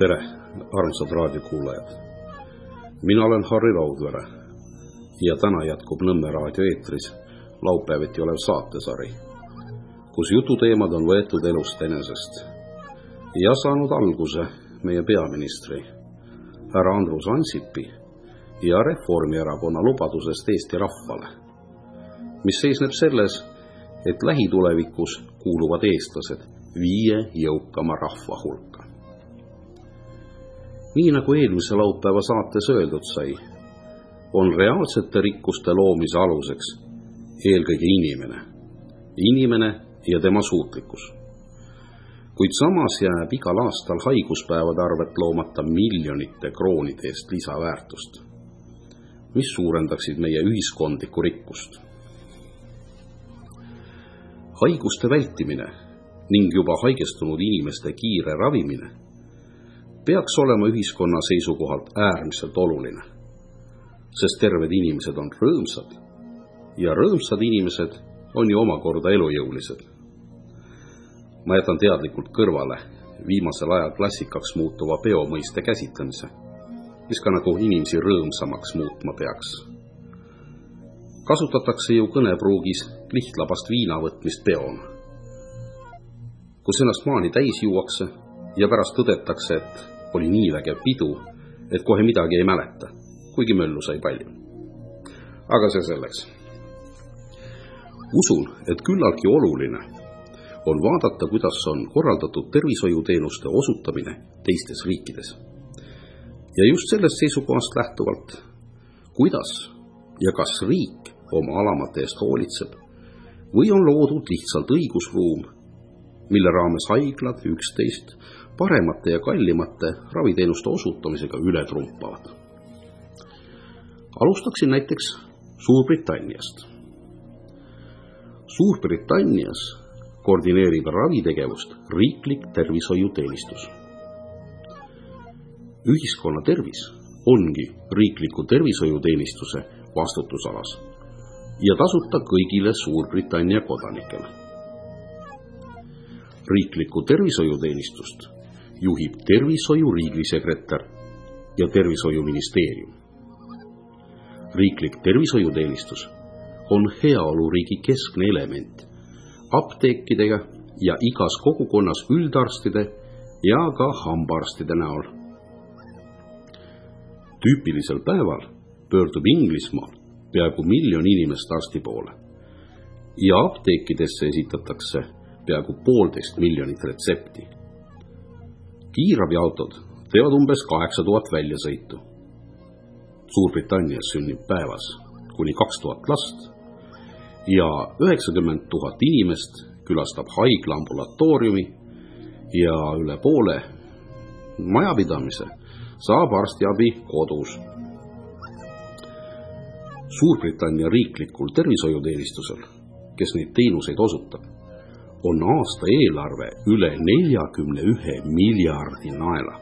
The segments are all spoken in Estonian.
Tere, armsad raadiokuulajad. Mina olen Harri Raudvere ja täna jätkub Nõmme raadio eetris laupäeviti olev saatesari, kus jututeemad on võetud elust enesest ja saanud alguse meie peaministri härra Andrus Ansipi ja Reformierakonna lubadusest Eesti rahvale, mis seisneb selles, et lähitulevikus kuuluvad eestlased 5 jõukama rahva hulka. Nii nagu eelmise laupäeva saates öeldud sai, on reaalsete rikkuste loomise aluseks eelkõige inimene ja tema suutlikkus. Kuid samas jääb igal aastal haiguspäevade arvet loomata miljonite kroonide eest lisaväärtust, mis suurendaksid meie ühiskondlikku rikkust. Haiguste vältimine ning juba haigestunud inimeste kiire ravimine peaks olema ühiskonna seisukohalt äärmiselt oluline, sest terved inimesed on rõõmsad ja rõõmsad inimesed on ju omakorda elujõulised. Ma jätan teadlikult kõrvale viimasel ajal klassikaks muutuva peo mõiste käsitlemise, mis ka nagu inimesi rõõmsamaks muutma peaks. Kasutatakse ju kõnepruugis lihtlabast viina võtmist peona, kus ennast maani täis juuakse ja pärast tõdetakse, et oli nii vägev pidu, et kohe midagi ei mäleta, kuigi möllu sai palju. Aga see selleks. Usun, et küllaltki oluline on vaadata, kuidas on korraldatud tervishoiuteenuste osutamine teistes riikides. Ja just sellest seisukohast lähtuvalt, kuidas ja kas riik oma alamate eest hoolitseb või on loodud lihtsalt õigusruum, mille raames haiglad 11 paremate ja kallimate raviteenuste osutamisega üle trumpavad. Alustaksin näiteks Suurbritanniast. Suurbritannias koordineerib ravitegevust riiklik tervishoiuteenistus. Ühiskonna tervis ongi riikliku tervishoiuteenistuse vastutusalas ja tasuta kõigile Suurbritannia kodanikele. Riiklikku tervishoiuteenistust juhib tervishoiu riigisekretär ja tervishoiuministeerium. Riiklik tervishoiuteenistus on heaoluriigi keskne element apteekidega ja igas kogukonnas üldarstide ja ka hambaarstide näol. Tüüpilisel päeval pöördub Inglismaal peaaegu 1 miljon inimest arsti poole ja apteekidesse esitatakse peaaegu 1,5 miljonit retsepti. Kiirabiautod teevad umbes 8000 väljasõitu. Suurbritannias sünnib päevas kuni 2000 last ja 90 000 inimest külastab haigla ambulatooriumi ja üle poole majapidamise saab arstiabi kodus. Suurbritannia riiklikul tervishoiuteenistusel, kes neid teenuseid osutab, on aasta eelarve üle 41 miljardi naela.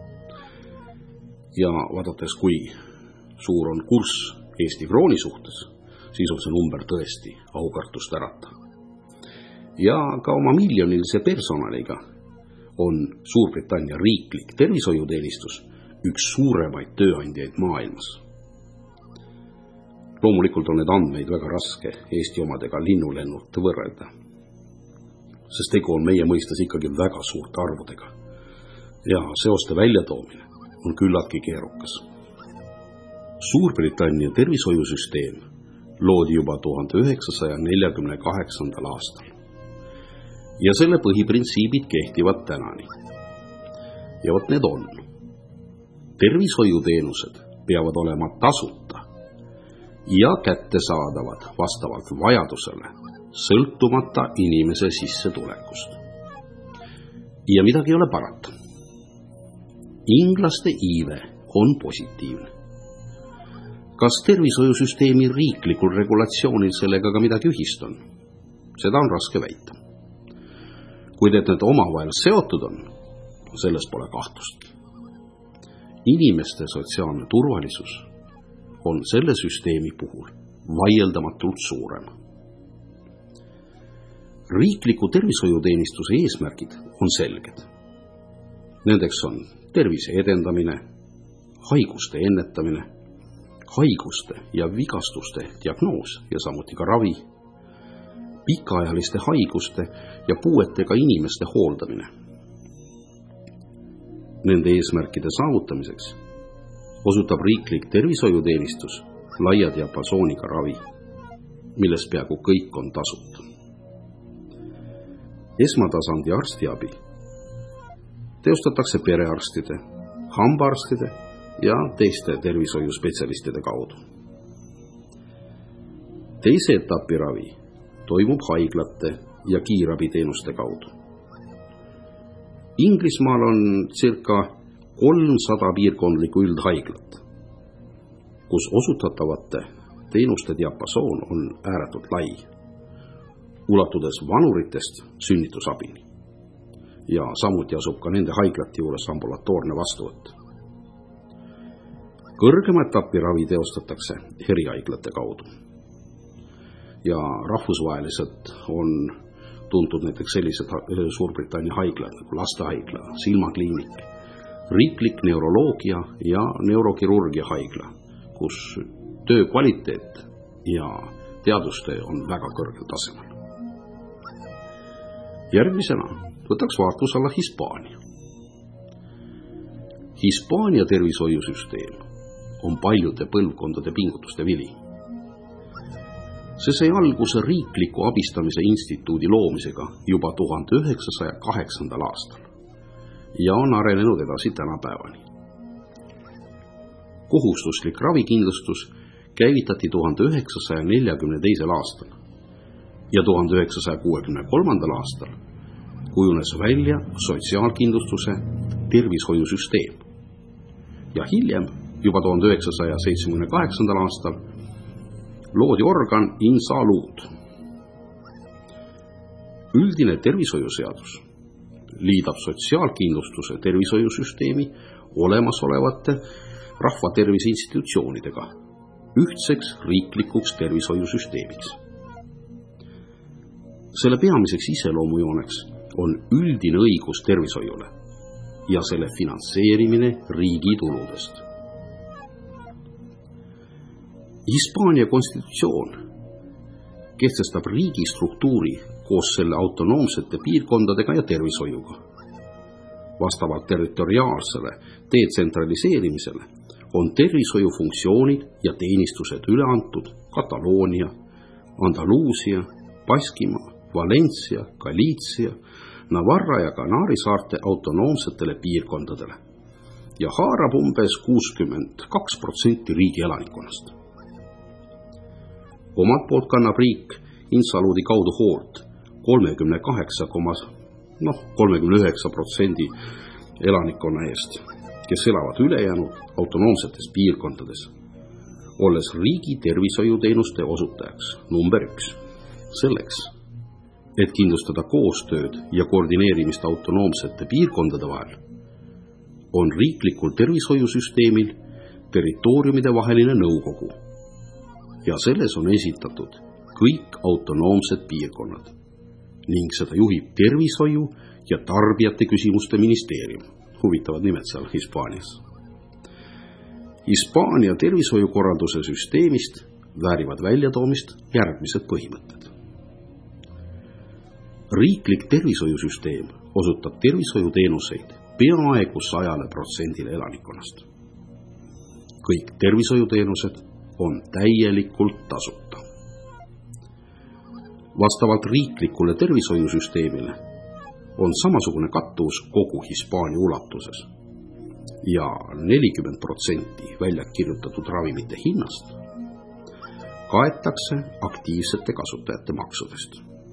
Ja vaadates, kui suur on kurss Eesti krooni suhtes, siis on see number tõesti aukartust äratav. Ja ka oma miljonilise personaliga on Suurbritannia riiklik tervishoiuteenistus üks suuremaid tööandjaid maailmas. Loomulikult on need andmeid väga raske Eesti omadega linnulennult võrrelda, sest tegu on meie mõistes ikkagi väga suurte arvudega ja seoste väljatoomine on küllaltki keerukas. Suurbritannia tervishoiusüsteem loodi juba 1948. aastal ja selle põhiprintsiibid kehtivad tänani. Ja vot need on. Tervishoiuteenused peavad olema tasuta ja kättesaadavad vastavalt vajadusele, sõltumata inimese sissetulekust. Ja midagi ei ole parata. Inglaste iive on positiivne. Kas tervishoiusüsteemi riiklikul regulatsioonil sellega ka midagi ühist on? Seda on raske väita. Kuid et need omavahel seotud on, selles pole kahtlust. Inimeste sotsiaalne turvalisus on selle süsteemi puhul vaieldamatult suurem. Riikliku tervishoiuteenistuse eesmärgid on selged. Nendeks on tervise edendamine, haiguste ennetamine, haiguste ja vigastuste diagnoos ja samuti ka ravi, pikaajaliste haiguste ja puuetega inimeste hooldamine. Nende eesmärkide saavutamiseks osutab riiklik tervishoiuteenistus laia diapasooniga ravi, milles peaaegu kõik on tasuta. Esmatasandi arstiabi teostatakse perearstide, hambaarstide ja teiste tervishoiuspetsialistide kaudu. Teise etapi ravi toimub haiglate ja kiirabiteenuste kaudu. Inglismaal on circa 300 piirkondlikku üldhaiglat, kus osutatavate teenuste diapasoon on ääretult lai, ulatudes vanuritest sünnitusabini. Ja samuti asub ka nende haiglate juures ambulatoorne vastuvõtt. Kõrgema etapi ravi teostatakse erihaiglate kaudu. Ja rahvusvaheliselt on tuntud näiteks sellised Suurbritannia haiglad nagu lastehaigla, silmakliinik, riiklik neuroloogia ja neurokirurgia haigla, kus töö kvaliteet ja teadustöö on väga kõrgel tasemel. Järgmisena võtaks vaatlus alla Hispaania. Hispaania tervishoiusüsteem on paljude põlvkondade pingutuste vili. See sai alguse riikliku abistamise instituudi loomisega juba 1908. aastal ja on arenenud edasi tänapäevani. Kohustuslik ravikindlustus käivitati 1942. aastal ja 1963. aastal kujunes välja sotsiaalkindlustuse tervishoiusüsteem ja hiljem, juba 1978. aastal, loodi organ INSALUD. Üldine tervishoiuseadus liidab sotsiaalkindlustuse tervishoiusüsteemi olemasolevate rahvatervise institutsioonidega ühtseks riiklikuks tervishoiusüsteemiks. Selle peamiseks iseloomujooneks on üldine õigus tervishoiule ja selle finantseerimine riigi tuludest. Hispaania konstitutsioon kehtestab riigi struktuuri koos selle autonoomsete piirkondadega ja tervishoiuga. Vastavalt territoriaalsele detsentraliseerimisele on tervishoiufunktsioonid ja teenistused üle antud Kataloonia, Andaluusia, Baskimaa, Valencia, Galiitsia, Navarra ja Kanaari saarte autonoomsetele piirkondadele ja haarab umbes 62% riigi elanikkonnast. Omalt poolt kannab riik INSALUDi kaudu hoolt 39% elanikkonna eest, kes elavad ülejäänud autonoomsetes piirkondades, olles riigi tervishoiuteenuste osutajaks number 1. Selleks, et kindlustada koostööd ja koordineerimist autonoomsete piirkondade vahel, on riiklikul tervishoiusüsteemil territooriumide vaheline nõukogu ja selles on esitatud kõik autonoomsed piirkonnad ning seda juhib tervishoiu ja tarbijate küsimuste ministeerium. Huvitavad nimed seal Hispaanias. Hispaania tervishoiukorralduse süsteemist väärivad väljatoomist järgmised põhimõtted. Riiklik tervishoiusüsteem osutab tervishoiuteenuseid peaaegu 100% elanikkonnast. Kõik tervishoiuteenused on täielikult tasuta. Vastavalt riiklikule tervishoiusüsteemile on samasugune kattuvus kogu Hispaania ulatuses ja 40% välja kirjutatud ravimite hinnast kaetakse aktiivsete kasutajate maksudest.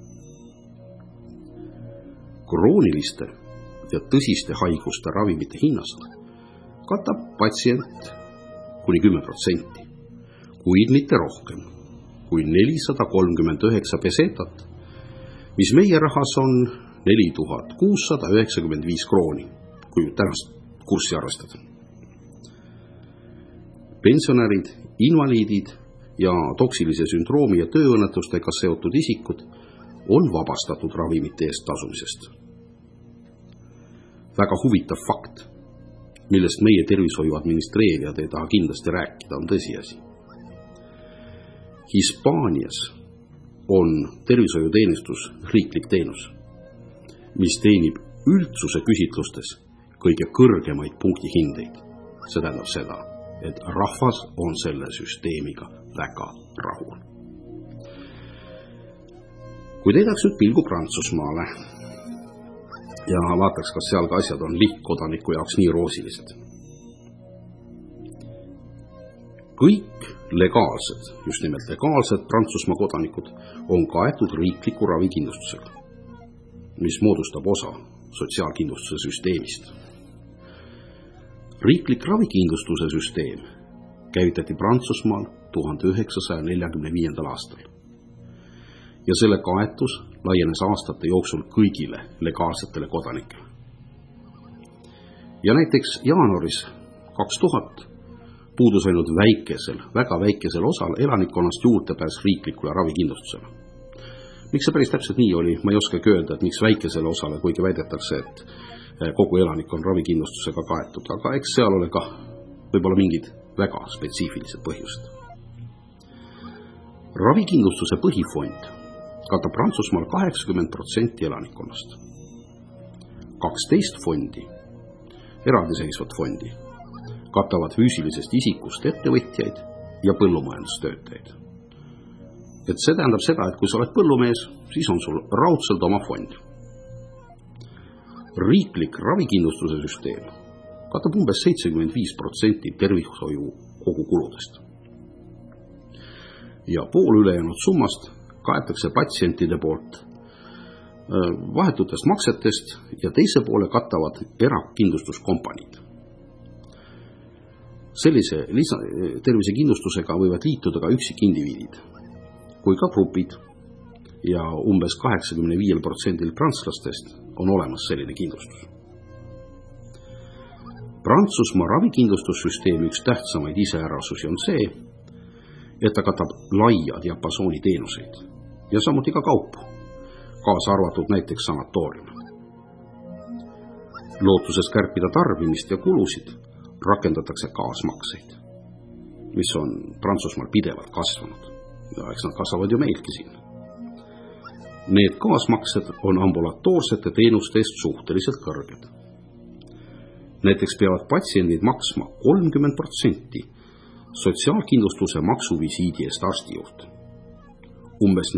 Krooniliste ja tõsiste haiguste ravimite hinnast katab patsient kuni 10%, kuid mitte rohkem kui 439 pesetat, mis meie rahas on 4695 krooni, kui tänast kurssi arvestada. Pensionärid, invaliidid ja toksilise sündroomi ja tööõnnetustega seotud isikud on vabastatud ravimite eest tasumisest. Väga huvitav fakt. millest meie tervishoiu administreerijad ei taha kindlasti rääkida, on tõsiasi. Hispaanias on tervishoiuteenistus riiklik teenus, mis teenib üldsuse küsitlustes kõige kõrgemaid punktihindeid. See tähendab seda, et rahvas on selle süsteemiga väga rahul. Kui teedaks nüüd pilgu Prantsusmaale ja vaataks, kas seal ka asjad on lihtkodaniku jaoks nii roosilised. Kõik legaalsed, just nimelt legaalsed Prantsusmaa kodanikud on kaetud riikliku ravikindlustusega, mis moodustab osa sotsiaalkindlustuse süsteemist. Riiklik ravikindlustuse süsteem käivitati Prantsusmaal 1945. aastal ja selle kaetus laienes aastate jooksul kõigile legaalsetele kodanikele. Ja näiteks jaanuaris 2000 puudus ainult väga väikesel osal elanikkonnast juurdepääs riiklikule ravikindlustusele. Miks see päris täpselt nii oli, ma ei oskagi öelda, et miks väikesele osale, kuigi väidetakse, et kogu elanik on ravikindlustusega kaetud, aga eks seal ole ka võib-olla mingid väga spetsiifilised põhjused. Ravikindlustuse põhifond katab Prantsusmaal 80% elanikkonnast. 12 fondi, eraldiseisvat fondi, katavad füüsilisest isikust ettevõtjaid ja põllumajandustöötajaid. Et see tähendab seda, et kui sa oled põllumees, siis on sul raudselt oma fond. Riiklik ravikindlustuse süsteem katab umbes 75% tervishoiu kogukuludest. Ja pool ülejäänud summast kaetakse patsientide poolt vahetutest maksetest ja teise poole katavad erakindlustuskompaniid. Sellise tervisekindlustusega võivad liituda ka üksikindiviidid kui ka grupid ja umbes 85% prantslastest on olemas selline kindlustus. Prantsusmaa ravikindlustussüsteemi üks tähtsamaid iseärasusi on see, et ta katab laia diapasooni teenuseid ja samuti ka kaupu, kaasa arvatud näiteks sanatoorium. Lootuses kärpida tarbimist ja kulusid rakendatakse kaasmakseid, mis on Prantsusmaal pidevalt kasvanud ja eks nad kasvavad ju meilgi siin. Need kaasmaksed on ambulatoorsete teenuste eest suhteliselt kõrged. Näiteks peavad patsiendid maksma 30% sotsiaalkindlustuse maksuvisiidi eest arsti juht. Umbes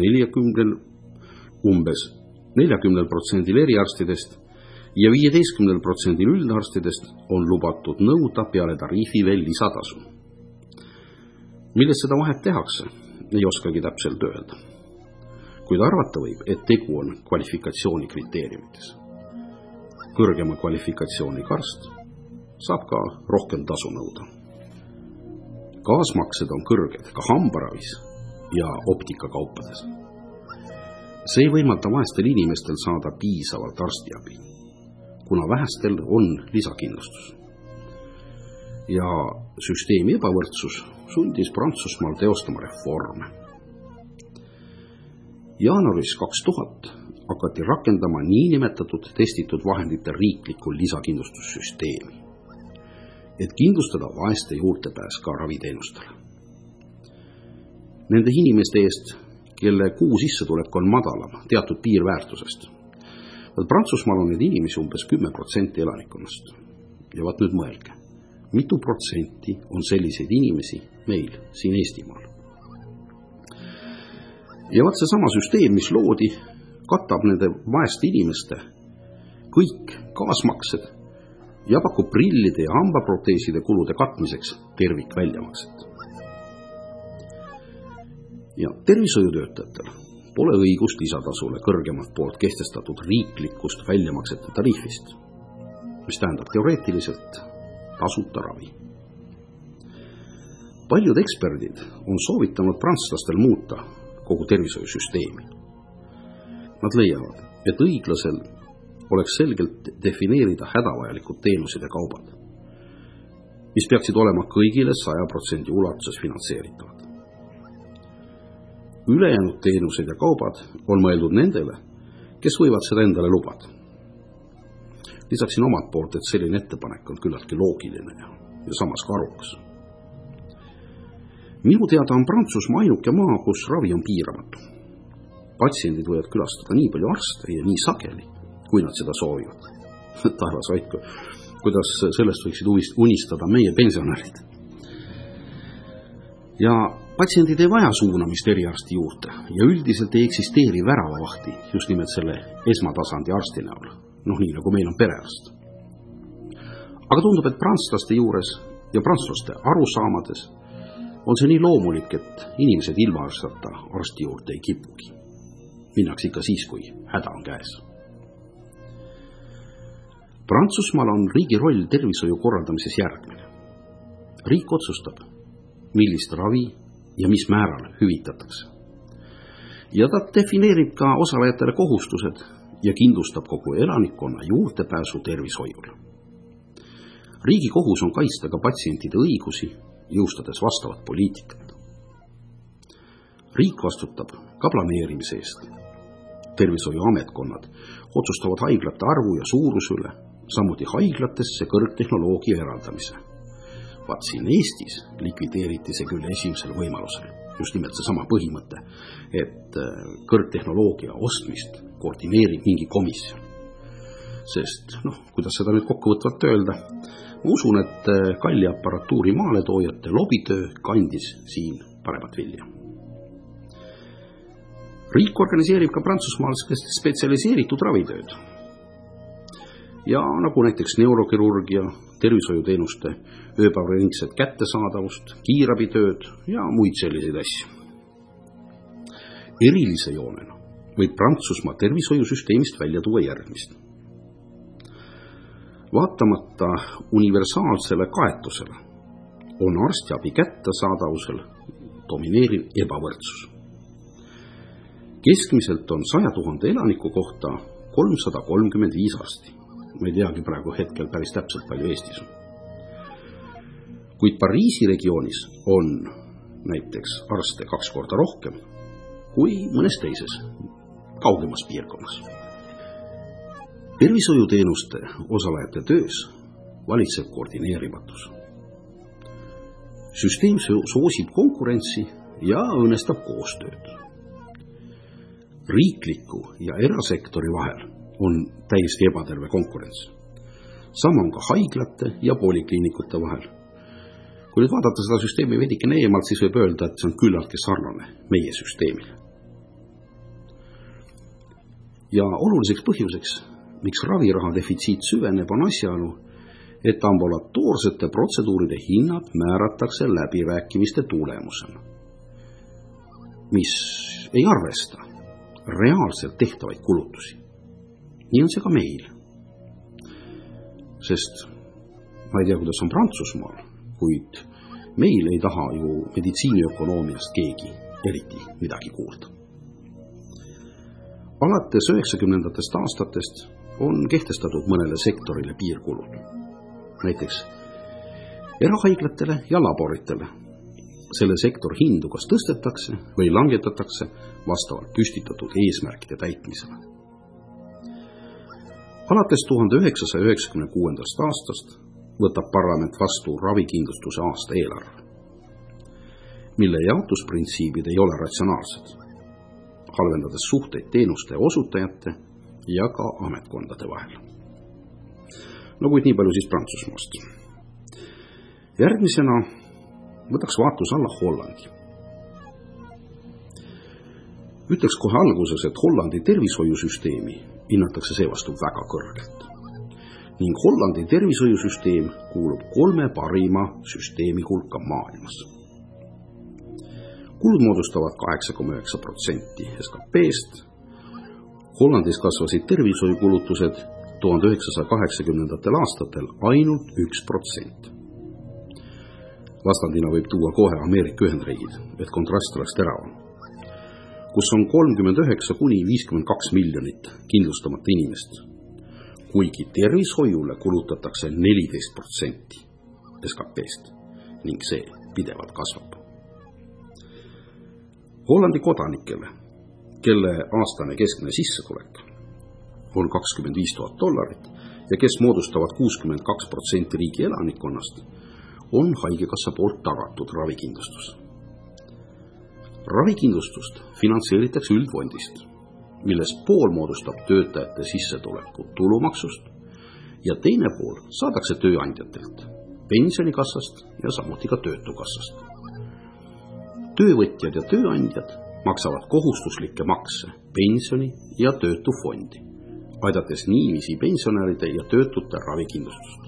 40% eriarstidest ja 15% üldarstidest on lubatud nõuda peale tariifi veel lisatasu. Milles seda vahet tehakse, ei oskagi täpselt öelda. Kuid arvata võib, et tegu on kvalifikatsiooni kriteeriumites. Kõrgema kvalifikatsiooniga arst saab ka rohkem tasu nõuda. Kaasmaksed on kõrged ka hambaravis ja optikakaupades. See ei võimalda vaestel inimestel saada piisavalt arstiabi, kuna vähestel on lisakindlustus. Ja süsteemi ebavõrdsus sundis Prantsusmaal teostama reforme. Jaanuaris 2000 hakati rakendama niinimetatud testitud vahendite riiklikku lisakindlustussüsteemi, et kindlustada vaeste juurdepääs ka raviteenustele. Nende inimeste eest, kelle kuu sissetulek on madalam teatud piirväärtusest. Prantsusmaal on need inimesi umbes 10% elanikkonnast. Ja vaat nüüd mõelge, mitu protsenti on selliseid inimesi meil siin Eestimaal. Ja vaat see sama süsteem, mis loodi, katab nende vaeste inimeste kõik kaasmaksed ja pakub prillide ja hambaproteeside kulude katmiseks tervikväljamakset. Ja tervishoiutöötajatel pole õigust lisatasule kõrgemalt poolt kehtestatud riiklikust väljamaksete tariifist, mis tähendab teoreetiliselt tasuta ravi. Paljud eksperdid on soovitanud prantslastel muuta kogu tervishoiusüsteemi. Nad leiavad, et õiglasel oleks selgelt defineerida hädavajalikud teenused ja kaubad, mis peaksid olema kõigile 100% ulatuses finantseeritavad. Ülejäänud teenused ja kaubad on mõeldud nendele, kes võivad seda endale lubada. Lisaksin omalt poolt, et selline ettepanek on küllaltki loogiline ja samas ka arukas. Minu teada on Prantsusmaa ainuke maa, kus ravi on piiramatu. Patsiendid võivad külastada nii palju arste ja nii sageli, kui nad seda soovivad. Taevas hoidku, kuidas sellest võiksid unistada meie pensionärid. Ja patsiendid ei vaja suunamist eriarsti juurde ja üldiselt ei eksisteeri väravavahti just nimelt selle esmatasandi arsti näol. Nii nagu meil on perearst. Aga tundub, et prantslaste juures ja prantslaste arusaamades on see nii loomulik, et inimesed ilma arsti juurde ei kipugi. Minnakse ikka siis, kui häda on käes. Prantsusmaal on riigi roll tervishoiu korraldamises järgmine. Riik otsustab, millist ravi ja mis määral hüvitatakse. Ja ta defineerib ka osalejatele kohustused ja kindlustab kogu elanikkonna juurdepääsu tervishoiule. Riigi kohus on kaitsta ka patsientide õigusi, jõustades vastavat poliitikat. Riik vastutab ka planeerimise eest. Tervishoiuametkonnad otsustavad haiglate arvu ja suuruse üle, samuti haiglatesse kõrgtehnoloogia eraldamise. Vaat siin Eestis likvideeriti see küll esimesel võimalusel. Just nimelt see sama põhimõte, et kõrgtehnoloogia ostmist koordineerib mingi komisjon. Sest, kuidas seda nüüd kokkuvõtvalt öelda, ma usun, et kalli aparatuuri maaletoojate lobitöö kandis siin paremat vilja. Riik organiseerib ka Prantsusmaal spetsialiseeritud ravitööd. Ja nagu näiteks neurokirurgia, tervishoiuteenuste ööpäevaringset kättesaadavust, kiirabitööd ja muid selliseid asju. Erilise joonena võib Prantsusmaa tervishoiusüsteemist välja tuua järgmist. Vaatamata universaalsele kaetusele on arstiabi kättesaadavusel domineeriv ebavõrdsus. Keskmiselt on 100 000 elaniku kohta 335 arsti. Ma ei teagi praegu hetkel päris täpselt palju Eestis on. Kuid Pariisi regioonis on näiteks arste 2 korda rohkem kui mõnes teises kaugemas piirkonnas. Tervishoiuteenuste osalejate töös valitseb koordineerimatus. Süsteem soosib konkurentsi ja õõnestab koostööd. Riikliku ja erasektori vahel on täiesti ebaterve konkurents. Sama on ka haiglate ja polikliinikute vahel. Kui nüüd vaadata seda süsteemi veidikene eemalt, siis võib öelda, et see on küllaltki sarnane meie süsteemile. Ja oluliseks põhjuseks, miks raviraha defitsiit süveneb, on asjaolu, et ambulatoorsete protseduuride hinnad määratakse läbirääkimiste tulemusena, mis ei arvesta reaalselt tehtavaid kulutusi. Nii on see ka meil. Sest ma ei tea, kuidas on Prantsusmaal, kuid meil ei taha ju meditsiiniökonoomiast keegi eriti midagi kuulda. Alates 90. aastatest on kehtestatud mõnele sektorile piirkulud. Näiteks erahaiglatele ja laboritele. Selle sektor hindu kas tõstetakse või langetatakse vastavalt püstitatud eesmärkide täitmisele. Alates 1996. aastast võtab parlament vastu ravikindlustuse aasta eelarve, mille jaotusprintsiibid ei ole ratsionaalsed, halvendades suhteid teenuste osutajate ja ka ametkondade vahel. Kuid nii palju siis Prantsusmaast. Järgmisena võtaks vaatluse alla Hollandi. Ütleks kohe alguses, et Hollandi tervishoiusüsteemi hinnatakse seevastu väga kõrgelt. Ning Hollandi tervishoiusüsteem kuulub 3 parima süsteemi hulka maailmas. Kulud moodustavad 8,9% SKP-st. Hollandis kasvasid tervishoiukulutused 1980. aastatel ainult 1%. Vastandina võib tuua kohe Ameerika Ühendriigid, et kontrast oleks teravam, kus on 39–52 miljonit kindlustamata inimest, kuigi tervishoiule kulutatakse 14% SKP-st ning see pidevalt kasvab. Hollandi kodanikele, kelle aastane keskmine sissetulek on $25,000 ja kes moodustavad 62% riigi elanikkonnast, on haigekassa poolt tagatud ravikindlustus. Ravikindlustust finantseeritakse üldfondist, milles pool moodustab töötajate sissetuleku tulumaksust ja teine pool saadakse tööandjatelt, pensionikassast ja samuti ka töötukassast. Töövõtjad ja tööandjad maksavad kohustuslikke makse pensioni ja töötufondi, aidates niiviisi pensionäride ja töötute ravikindlustust.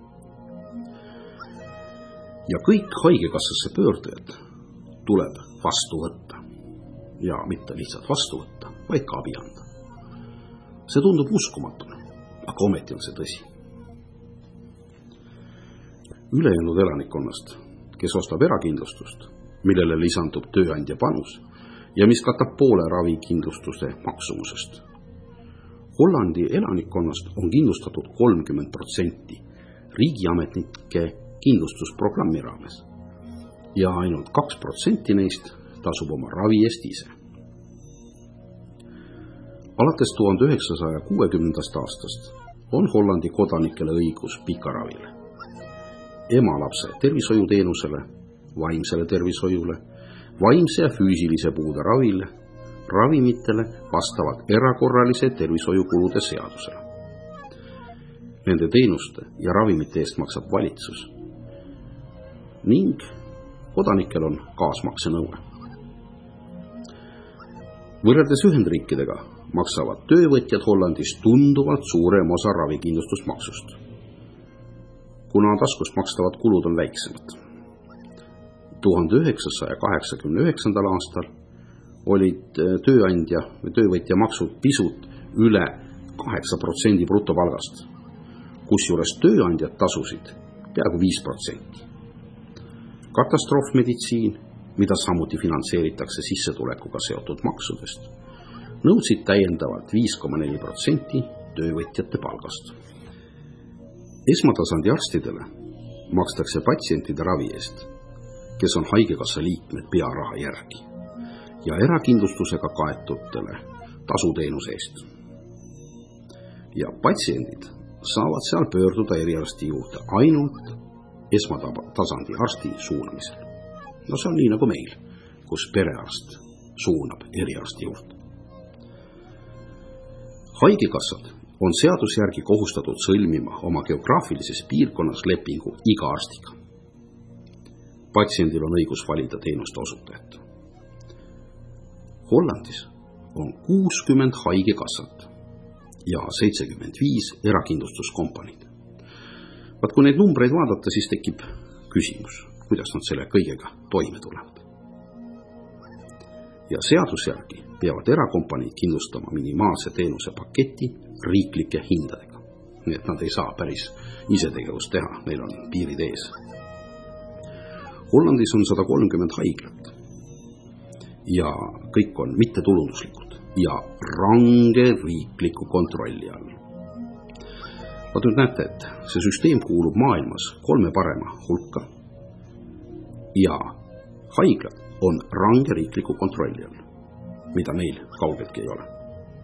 Ja kõik haigekassasse pöördujad tuleb vastu võtta. Ja mitte lihtsalt vastu võtta, vaid ka abi anda. See tundub uskumatuna, aga ometi on see tõsi. Ülejäänud elanikkonnast, kes ostab erakindlustust, millele lisandub tööandja panus ja mis katab poole ravikindlustuse maksumusest. Hollandi elanikkonnast on kindlustatud 30% riigiametnike kindlustusprogrammi raames ja ainult 2% neist tasub oma ravi eest ise. Alates 1960. aastast on Hollandi kodanikele õigus pikaravile, emalapse tervishoiuteenusele, vaimsele tervishoiule, vaimse ja füüsilise puude ravile, ravimitele vastavalt erakorralise tervishoiukulude seadusele. Nende teenuste ja ravimite eest maksab valitsus ning kodanikel on kaasmaksenõue. Võrreldes Ühendriikidega maksavad töövõtjad Hollandis tunduvalt suurem osa ravikindlustusmaksust, kuna taskust makstavad kulud on väiksemad. 1989. aastal olid tööandja või töövõtja maksud pisut üle 8% brutopalgast, kusjuures tööandjad tasusid peaaegu 5%. Katastroofmeditsiin, mida samuti finantseeritakse sissetulekuga seotud maksudest, nõudsid täiendavalt 5,4% töövõtjate palgast. Esmatasandi arstidele makstakse patsientide ravi eest, kes on haigekassa liikmed pearaha järgi, ja erakindlustusega kaetutele tasuteenuse eest. Ja patsiendid saavad seal pöörduda eriarsti juurde ainult esmatasandi arsti suunamisel. No see on nii nagu meil, kus perearst suunab eriarsti juurde. Haigekassad on seadusjärgi kohustatud sõlmima oma geograafilises piirkonnas lepingu iga arstiga. Patsiendil on õigus valida teenuste osutajat. Hollandis on 60 haigekassat ja 75 erakindlustuskompaniid. Vaat kui neid numbreid vaadata, siis tekib küsimus, kuidas nad selle kõigega toime tulevad. Ja seadusjärgi peavad erakompaniid kindlustama minimaalse teenuse paketi riiklike hindadega. Nii et nad ei saa päris isetegevust teha, neil on piirid ees. Hollandis on 130 haiglat ja kõik on mittetulunduslikud ja range riikliku kontrolli all. Vaat nüüd näete, et see süsteem kuulub maailmas 3 parema hulka ja haiglad on range riikliku kontrolli all, mida meil kaugeltki ei ole.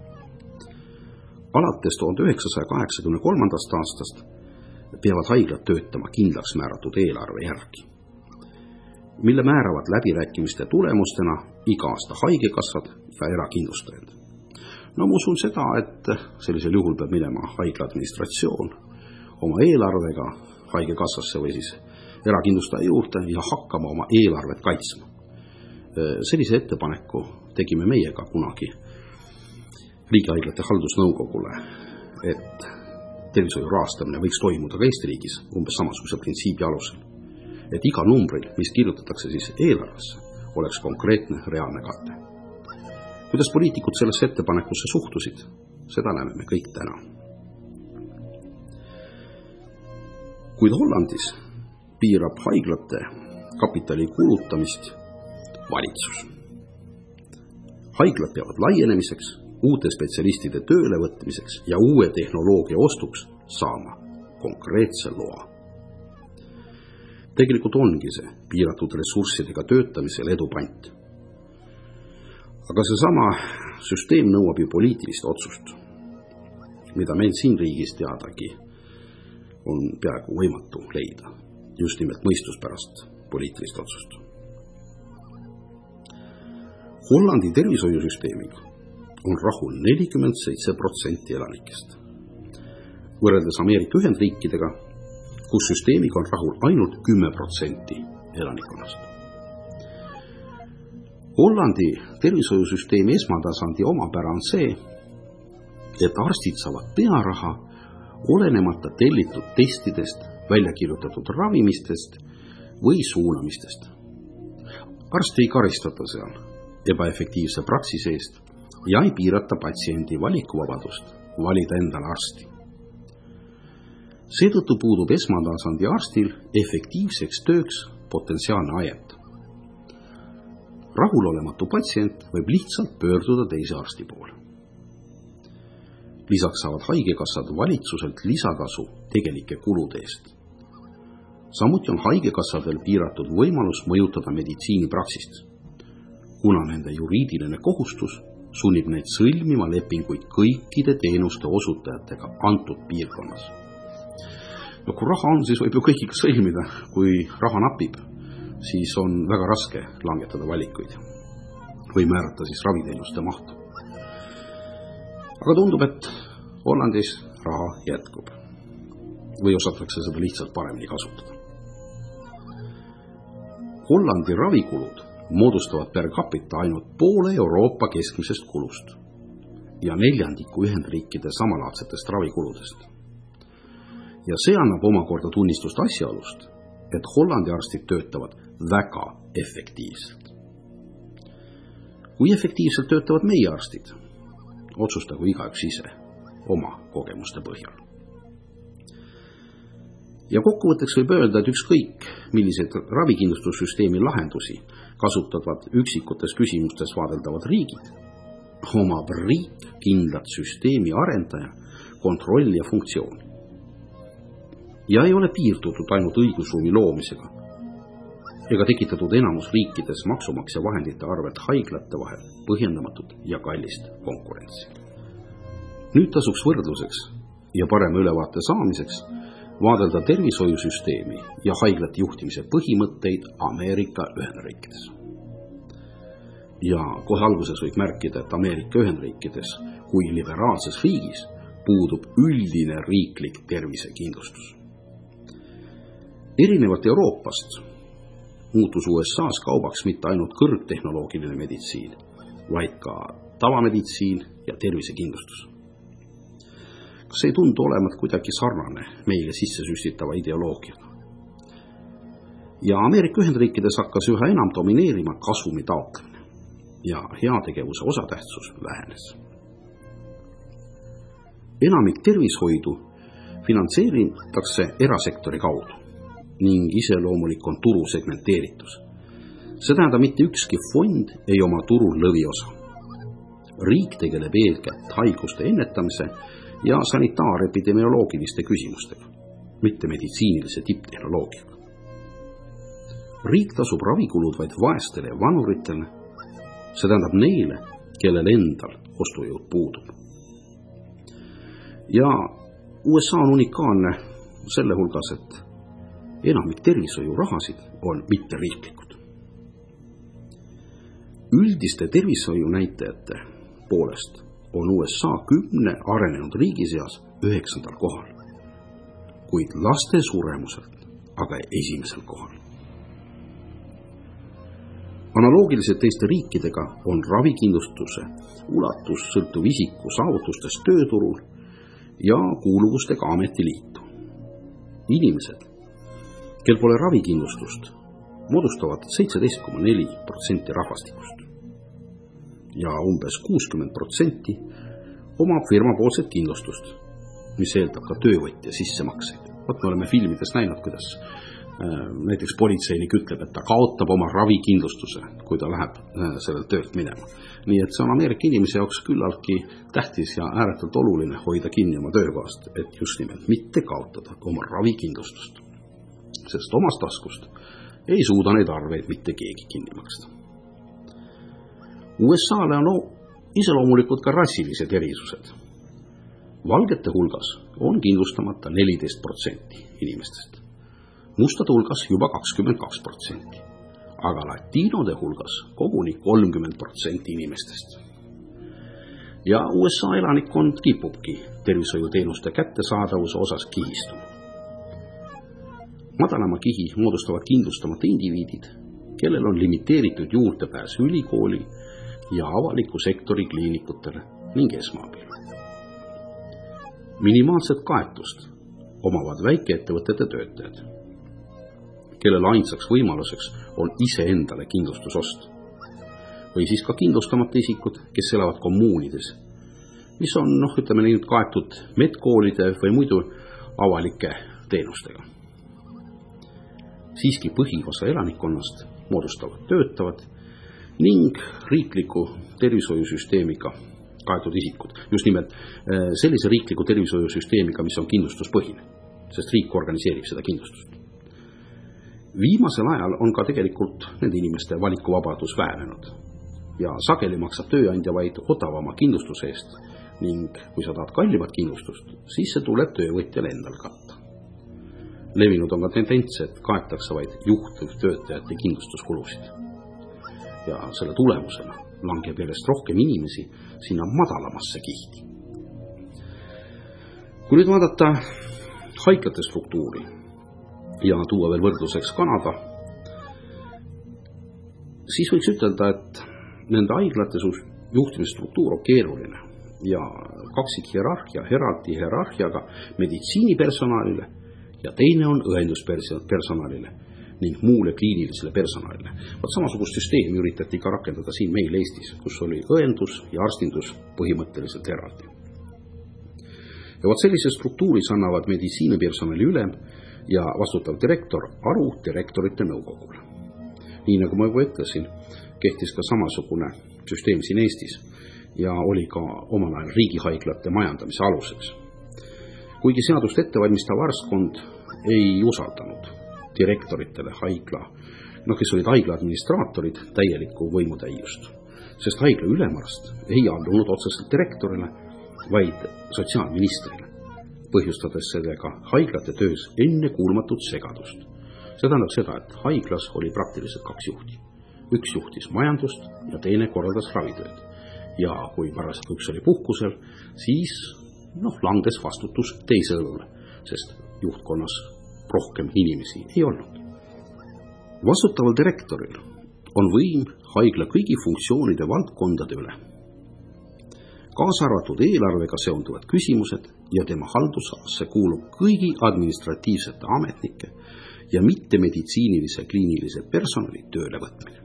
Alates 1983. aastast peavad haiglad töötama kindlaks määratud eelarve järgi, mille määravad läbirääkimiste tulemustena iga aasta haigekassad ja erakindlustajad. No ma usun seda, et sellisel juhul peab minema haigla administratsioon oma eelarvega haigekassasse või siis erakindlustaja juurde ja hakkama oma eelarvet kaitsma. Sellise ettepaneku tegime meiega kunagi riigihaiglate haldusnõukogule, et tervishoiu rahastamine võiks toimuda ka Eesti riigis umbes samasuguse printsiibi alusel. Et iga numbril, mis kirjutatakse siis eelarvesse, oleks konkreetne reaalne kate. Kuidas poliitikud sellesse ettepanekusse suhtusid, seda näeme me kõik täna. Kuid Hollandis piirab haiglate kapitali kulutamist valitsus. Haiglad peavad laienemiseks, uute spetsialistide tööle võtmiseks ja uue tehnoloogia ostuks saama konkreetse loa. Tegelikult ongi see piiratud ressurssidega töötamisel edupant. Aga seesama süsteem nõuab ju poliitilist otsust, mida meil siin riigis teadagi on peaaegu võimatu leida just nimelt mõistuspärast poliitilist otsust. Hollandi tervishoiusüsteemiga on rahul 47% elanikest. Võrreldes Ameerika Ühendriikidega, kus süsteemiga on rahul ainult 10% elanikkonnast. Hollandi tervishoiusüsteemi esmatasandi omapära on see, et arstid saavad pearaha olenemata tellitud testidest, välja kirjutatud ravimistest või suunamistest. Arsti ei karistata seal ebaefektiivse praksise eest ja ei piirata patsiendi valikuvabadust valida endale arsti. Seetõttu puudub esmatasandi arstil efektiivseks tööks potentsiaalne ajend. Rahulolematu patsient võib lihtsalt pöörduda teise arsti poole. Lisaks saavad haigekassad valitsuselt lisatasu tegelike kulude eest. Samuti on haigekassadel piiratud võimalus mõjutada meditsiinipraksist, kuna nende juriidiline kohustus sunnib neid sõlmima lepinguid kõikide teenuste osutajatega antud piirkonnas. No kui raha on, siis võib ju kõigiga sõlmida, kui raha napib, siis on väga raske langetada valikuid või määrata siis raviteenuste mahtu. Aga tundub, et Hollandis raha jätkub või osatakse seda lihtsalt paremini kasutada. Hollandi ravikulud moodustavad per capita ainult poole Euroopa keskmisest kulust ja 1/4 Ühendriikide samalaadsetest ravikuludest. Ja see annab omakorda tunnistust asjaolust, et Hollandi arstid töötavad väga efektiivselt. Kui efektiivselt töötavad meie arstid, otsustagu igaüks ise oma kogemuste põhjal. Ja kokkuvõtteks võib öelda, et ükskõik, milliseid ravikindlustussüsteemi lahendusi kasutavad üksikutes küsimustes vaadeldavad riigid, omab riik kindlat süsteemi arendaja, kontrolli ja funktsiooni. Ja ei ole piirdutud ainult õigusruumi loomisega ega tekitatud enamus riikides maksumaksja vahendite arvelt haiglate vahel põhjendamatut ja kallist konkurentsi. Nüüd tasuks võrdluseks ja parema ülevaate saamiseks vaadelda tervishoiusüsteemi ja haiglate juhtimise põhimõtteid Ameerika Ühendriikides. Ja kohe alguses võib märkida, et Ameerika Ühendriikides kui liberaalses riigis puudub üldine riiklik tervisekindlustus. Erinevalt Euroopast muutus USA's kaubaks mitte ainult kõrgtehnoloogiline meditsiin, vaid ka tavameditsiin ja tervisekindlustus. Kas ei tundu olevat kuidagi sarnane meile sisse süstitava ideoloogiaga? Ja Ameerika Ühendriikides hakkas üha enam domineerima kasumi taotlemine ja heategevuse osatähtsus vähenes. Enamik tervishoidu finantseeritakse erasektori kaudu ning iseloomulik on turu segmenteeritus. See tähendab, mitte ükski fond ei oma turul lõviosa. Riik tegeleb eelkätt haiguste ennetamise ja sanitaarepidemioloogiliste küsimustega, mitte meditsiinilise tipptehnoloogiaga. Riik tasub ravikulud vaid vaestele ja vanuritele, see tähendab neile, kellel endal ostujõud puudub. Ja USA on unikaalne selle hulgas, et enamik tervishoiurahasid on mitteriiklikud. Üldiste tervishoiunäitajate poolest on USA 10 arenenud riigi seas 9. kohal, kuid laste suremuselt aga esimesel kohal. Analoogiliselt teiste riikidega on ravikindlustuse ulatus sõltuv isiku saavutustest tööturul ja kuuluvustega ametiliitu. Inimesed, kel pole ravikindlustust, moodustavad 17,4% rahvastikust ja umbes 60% omab firmapoolset kindlustust, mis eeldab ka töövõtja sissemakseid. Me oleme filmides näinud, kuidas näiteks politseinik ütleb, et ta kaotab oma ravikindlustuse, kui ta läheb sellelt töölt minema. Nii et see on Ameerika inimese jaoks küllaltki tähtis ja ääretult oluline hoida kinni oma töökohast, et just nimelt mitte kaotada oma ravikindlustust. Sest omast taskust ei suuda neid arveid mitte keegi kinni maksta. USA-le on iseloomulikud ka rassilised erisused. Valgete hulgas on kindlustamata 14% inimestest, mustade hulgas juba 22%, aga latiinode hulgas koguni 30% inimestest. Ja USA elanikkond kipubki tervishoiuteenuste kättesaadavuse osas kihistuma. Madalama kihi moodustavad kindlustamata indiviidid, kellel on limiteeritud juurdepääs ülikooli ja avaliku sektori kliinikutele ning esmaabile. Minimaalset kaetust omavad väikeettevõtete töötajad, kellel ainsaks võimaluseks on iseendale kindlustus osta. Või siis ka kindlustamata isikud, kes elavad kommuunides, mis on, ütleme nii, kaetud medkoolide või muidu avalike teenustega. Siiski põhiosa elanikkonnast moodustavad töötavad ning riikliku tervishoiusüsteemiga kaetud isikud. Just nimelt sellise riikliku tervishoiusüsteemiga, mis on kindlustuspõhine, sest riik organiseerib seda kindlustust. Viimasel ajal on ka tegelikult nende inimeste valikuvabadus vähenenud ja sageli maksab tööandja vaid odavama kindlustuse eest ning kui sa tahad kallimat kindlustust, siis see tuleb töövõtjale endal katta. Levinud on ka tendents, et kaetakse vaid juhtivtöötajate kindlustuskulusid ja selle tulemusena langeb järjest rohkem inimesi sinna madalamasse kihti. Kui nüüd vaadata haiglate struktuuri ja tuua veel võrdluseks Kanada, siis võiks ütelda, et nende haiglate juhtimisstruktuur on keeruline ja kaksikhierarhia, eraldi hierarhiaga meditsiinipersonalile ja teine on õenduspersonalile ning muule kliinilisele personalile. Samasugust süsteemi üritati ka rakendada siin meil Eestis, kus oli õendus ja arstindus põhimõtteliselt eraldi. Ja sellises struktuuris annavad meditsiinipersonali ülem ja vastutav direktor aru direktorite nõukogule. Nii nagu ma juba ütlesin, kehtis ka samasugune süsteem siin Eestis ja oli ka omal ajal riigihaiglate majandamise aluseks. Kuigi seadust ettevalmistav arstkond ei usaldanud direktoritele kes olid haigla administraatorid, täielikku võimutäiust, sest haigla ülemarst ei allunud otseselt direktorile, vaid sotsiaalministrile, põhjustades sellega haiglate töös ennekuulmatut segadust. See tähendab seda, et haiglas oli praktiliselt 2 juhti. Üks juhtis majandust ja teine korraldas ravitööd. Ja kui parasjagu üks oli puhkusel, siis langes vastutus teise õlule, sest juhtkonnas rohkem inimesi ei olnud. Vastutaval direktoril on võim haigla kõigi funktsioonide valdkondade üle, kaasa arvatud eelarvega seonduvad küsimused ja tema haldusalasse kuulub kõigi administratiivsete ametnike ja mitte meditsiinilise kliinilise personali tööle võtmine.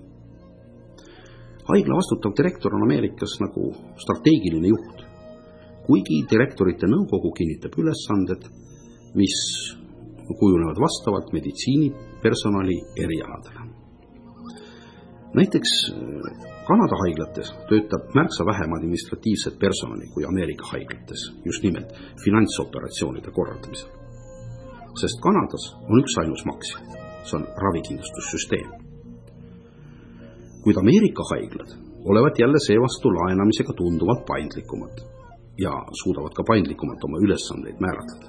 Haigla vastutav direktor on Ameerikas nagu strateegiline juht, kuigi direktorite nõukogu kinnitab ülesanded, mis kujunevad vastavalt meditsiinipersonali erialadele. Näiteks Kanada haiglates töötab märksa vähem administratiivset personali kui Ameerika haiglates, just nimelt finantsoperatsioonide korraldamisel. Sest Kanadas on üks ainus maks, see on ravikindlustussüsteem. Kuid Ameerika haiglad olevat jälle seevastu laenamisega tunduvalt paindlikumad ja suudavad ka paindlikumalt oma ülesandeid määratleda.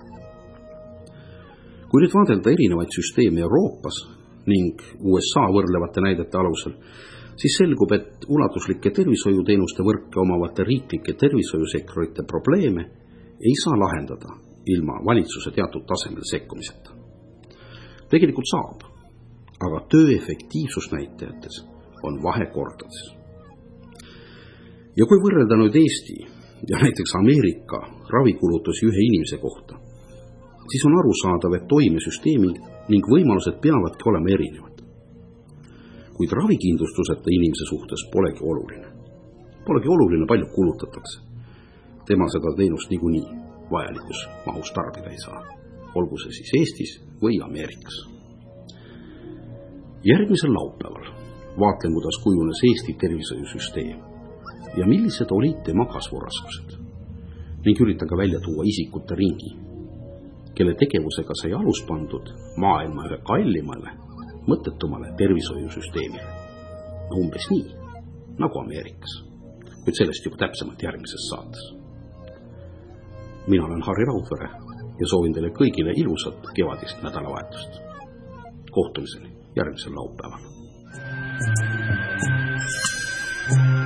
Kui nüüd vaadelda erinevaid süsteeme Euroopas ning USA võrdlevate näidete alusel, siis selgub, et ulatuslike tervishoiuteenuste võrke omavate riiklike tervishoiusektorite probleeme ei saa lahendada ilma valitsuse teatud tasemel sekkumiseta. Tegelikult saab, aga töö efektiivsusnäitajates on vahekordades. Ja kui võrrelda nüüd Eesti ja näiteks Ameerika ravikulutusi ühe inimese kohta, siis on arusaadav, et toimesüsteemid ning võimalused peavadki olema erinevad. Kuid ravikindlustuseta inimese suhtes polegi oluline. Polegi oluline, palju kulutatakse. Tema seda teenust niikuinii vajalikus mahus tarbida ei saa, olgu see siis Eestis või Ameerikas. Järgmisel laupäeval vaatlen, kuidas kujunes Eesti tervishoiusüsteem ja millised olid tema kasvuraskused ning üritan ka välja tuua isikute ringi, kelle tegevusega sai alus pandud maailma ühe kallimale, mõttetumale tervishoiusüsteemile. Umbes nii, nagu Ameerikas, kuid sellest juba täpsemalt järgmises saates. Mina olen Harri Raudvere ja soovin teile kõigile ilusat kevadist nädalavahetust. Kohtumiseni järgmisel laupäeval.